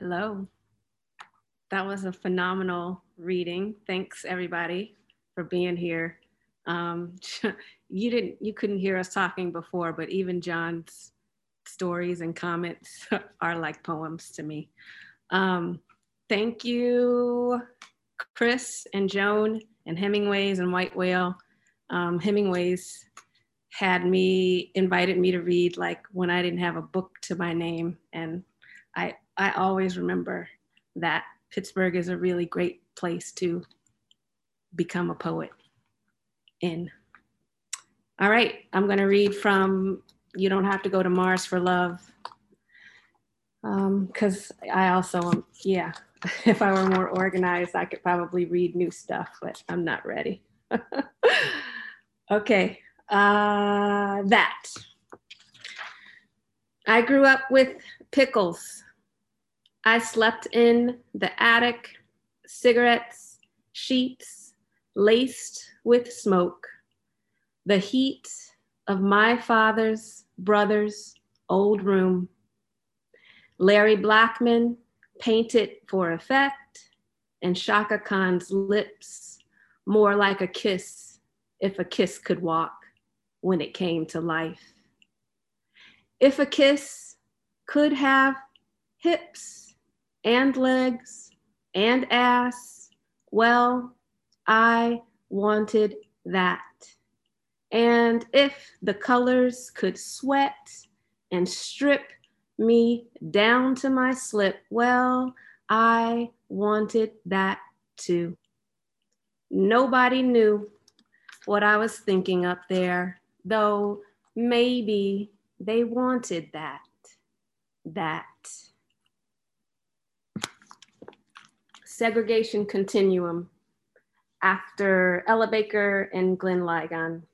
Hello. That was a phenomenal reading. Thanks everybody for being here. Um, you couldn't hear us talking before, but even John's stories and comments are like poems to me. Um, Thank you, Chris and Joan and Hemingway's and White Whale. Hemingway's invited me to read like when I didn't have a book to my name, and I always remember that Pittsburgh is a really great place to become a poet in. All right, I'm going to read from You Don't Have to Go to Mars for Love, because I also, yeah, if I were more organized, I could probably read new stuff, but I'm not ready. Okay, that. I grew up with pickles. I slept in the attic, cigarettes, sheets laced with smoke. The heat of my father's brother's old room. Larry Blackman painted for effect, and Shaka Khan's lips more like a kiss, if a kiss could walk when it came to life. If a kiss could have hips and legs and ass, well, I wanted that. And if the colors could sweat and strip me down to my slip, well, I wanted that too. Nobody knew what I was thinking up there, though maybe they wanted that. Segregation Continuum, after Ella Baker and Glenn Ligon.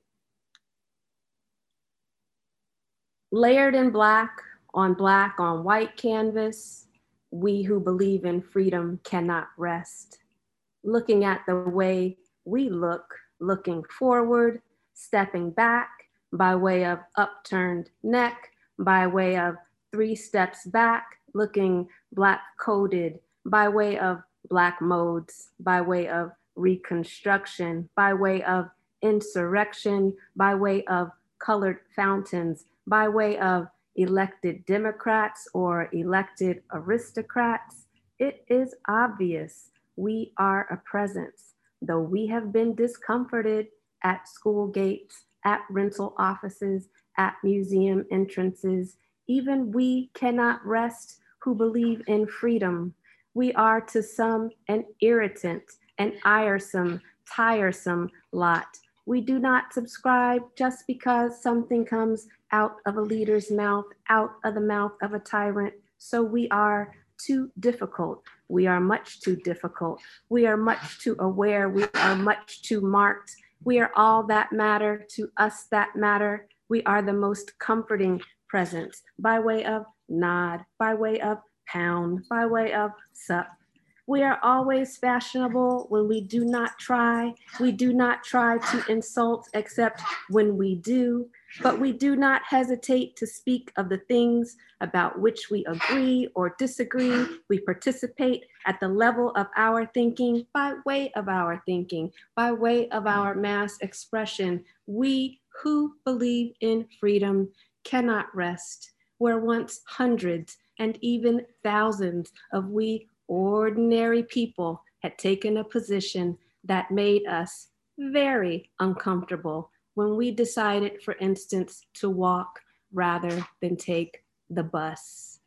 Layered in black on white canvas, we who believe in freedom cannot rest. Looking at the way we look, looking forward, stepping back by way of upturned neck, by way of 3 steps back, looking black coded, by way of black modes, by way of reconstruction, by way of insurrection, by way of colored fountains, by way of elected Democrats or elected aristocrats. It is obvious we are a presence, though we have been discomforted at school gates, at rental offices, at museum entrances. Even we cannot rest who believe in freedom. We are to some an irritant, an iresome, tiresome lot. We do not subscribe just because something comes out of a leader's mouth, out of the mouth of a tyrant. So we are too difficult. We are much too difficult. We are much too aware. We are much too marked. We are all that matter to us that matter. We are the most comforting presence by way of nod, by way of pound, by way of sup. We are always fashionable when we do not try. We do not try to insult except when we do, but we do not hesitate to speak of the things about which we agree or disagree. We participate at the level of our thinking, by way of our thinking, by way of our mass expression. We who believe in freedom cannot rest where once hundreds and even thousands of we ordinary people had taken a position that made us very uncomfortable when we decided, for instance, to walk rather than take the bus.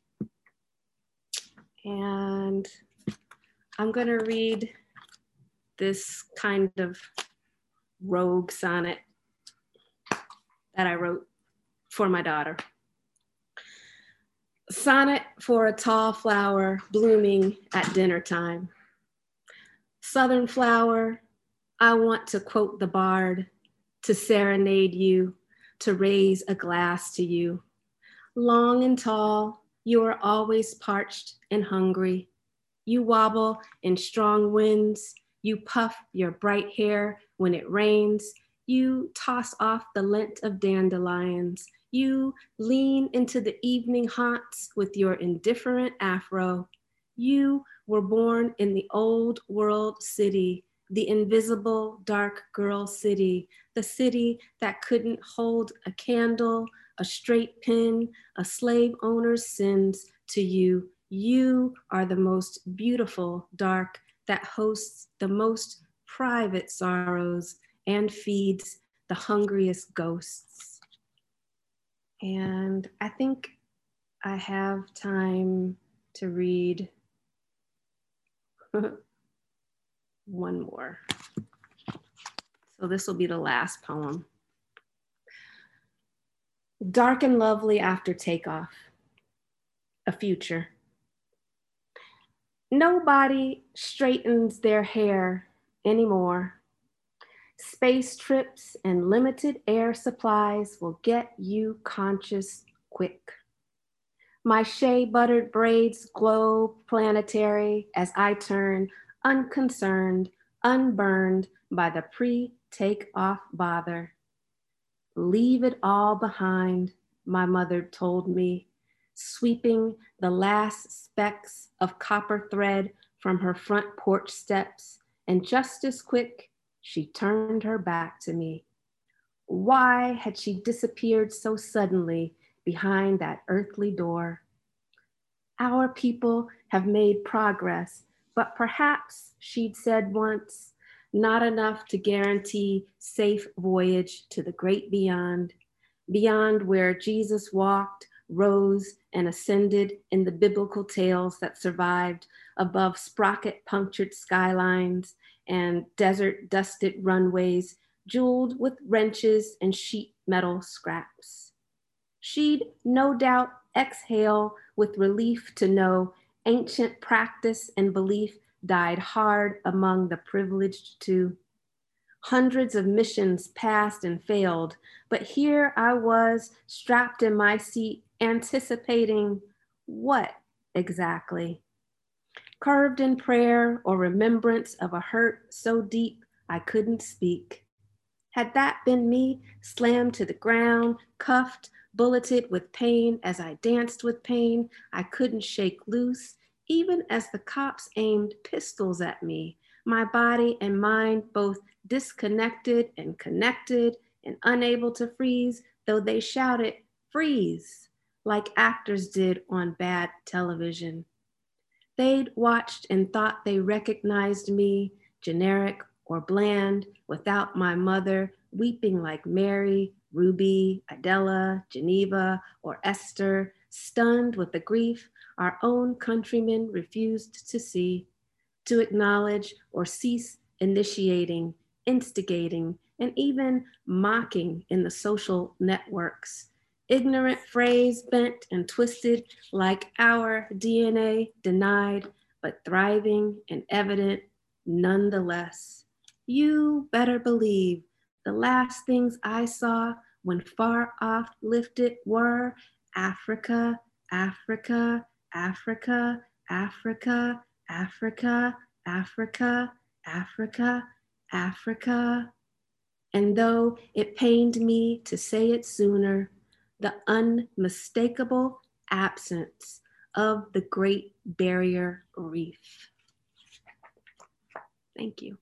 And I'm going to read this kind of rogue sonnet that I wrote for my daughter. Sonnet for a tall flower blooming at dinner time. Southern flower, I want to quote the bard, to serenade you, to raise a glass to you. Long and tall, you are always parched and hungry. You wobble in strong winds. You puff your bright hair when it rains. You toss off the lint of dandelions. You lean into the evening haunts with your indifferent afro. You were born in the old world city, the invisible dark girl city, the city that couldn't hold a candle, a straight pin, a slave owner's sins to you. You are the most beautiful dark that hosts the most private sorrows and feeds the hungriest ghosts. And I think I have time to read one more. So this will be the last poem. Dark and lovely after takeoff, a future. Nobody straightens their hair anymore. Space trips and limited air supplies will get you conscious quick. My shea buttered braids glow planetary as I turn unconcerned, unburned by the pre-take-off bother. Leave it all behind, my mother told me, sweeping the last specks of copper thread from her front porch steps, and just as quick, she turned her back to me. Why had she disappeared so suddenly behind that earthly door? Our people have made progress, but perhaps, she'd said once, not enough to guarantee safe voyage to the great beyond, beyond where Jesus walked, rose, and ascended in the biblical tales that survived above sprocket-punctured skylines and desert-dusted runways jeweled with wrenches and sheet metal scraps. She'd no doubt exhale with relief to know ancient practice and belief died hard among the privileged too. Hundreds of missions passed and failed, but here I was strapped in my seat anticipating what exactly? Curved in prayer or remembrance of a hurt so deep I couldn't speak. Had that been me, slammed to the ground, cuffed, bulleted with pain as I danced with pain I couldn't shake loose, even as the cops aimed pistols at me, my body and mind both disconnected and connected and unable to freeze, though they shouted, freeze, like actors did on bad television. They'd watched and thought they recognized me, generic or bland, without my mother weeping like Mary, Ruby, Adela, Geneva, or Esther, stunned with the grief our own countrymen refused to see, to acknowledge or cease initiating, instigating, and even mocking in the social networks. Ignorant phrase bent and twisted like our DNA denied, but thriving and evident nonetheless. You better believe the last things I saw when far off lifted were Africa, Africa, Africa, Africa, Africa, Africa, Africa, Africa. And though it pained me to say it sooner, the unmistakable absence of the Great Barrier Reef. Thank you.